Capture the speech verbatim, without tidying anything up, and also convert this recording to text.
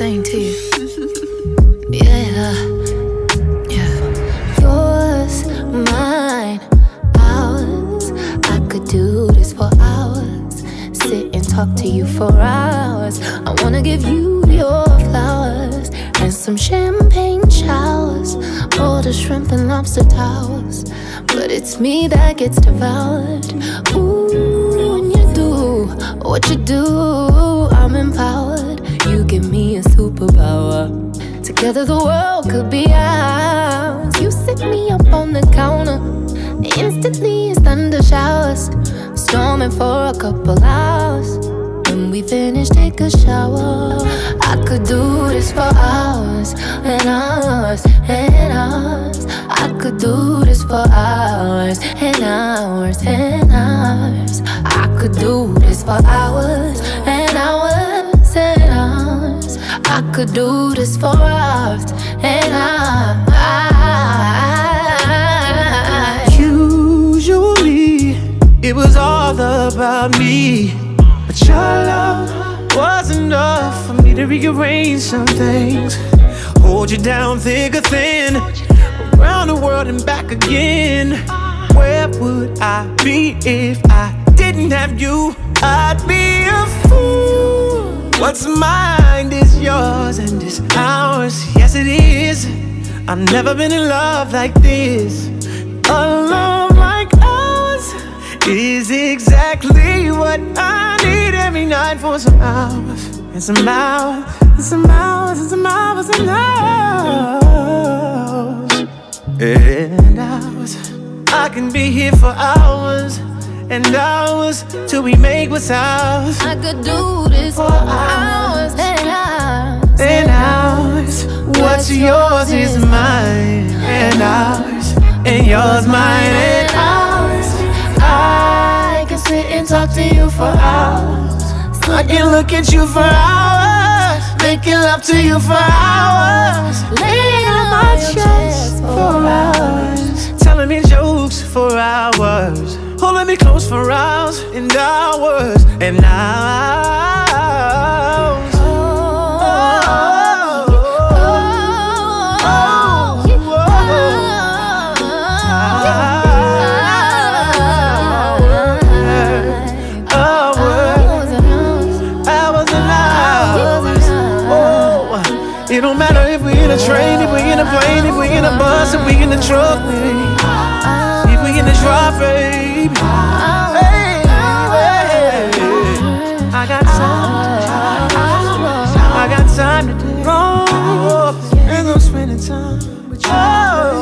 same to you. Yeah, yeah. Yours, mine, ours. I could do this for hours. Sit and talk to you for hours. I wanna give you your flowers and some champagne showers, all the shrimp and lobster towers. But it's me that gets devoured. Ooh, when you do what you do, I'm empowered. You give me a superpower. Together the world could be ours. You sit me up on the counter. Instantly it's thunder showers, storming for a couple hours. When we finish, take a shower. I could do this for hours and hours and hours. I could do this for hours and hours and hours. I could do this for hours and hours and hours. I could do this for hours and hours. Usually it was all about me, but your love was enough for me to rearrange some things. Hold you down thick or thin, around the world and back again. Where would I be if I didn't have you? I'd be a fool. What's mine is yours and is ours. Yes it is. I've never been in love like this. A love like ours is exactly what I need every night for some hours and some hours and some hours and some hours and hours and hours. I can be here for hours and hours till we make what's ours. I could do this for hours and hours and hours. What's yours is mine and ours, and yours mine and ours. I can sit and talk to you for hours. I can look at you for hours, making love to you for hours, laying on my chest for hours, telling me jokes for hours, holding me close for hours and hours and hours. It don't matter if we in a train, if we in a plane, if we in a bus, if we in a truck, baby. If we in a drive, baby. Hey, hey. I got time. I got time to do. And I'm spending time with you.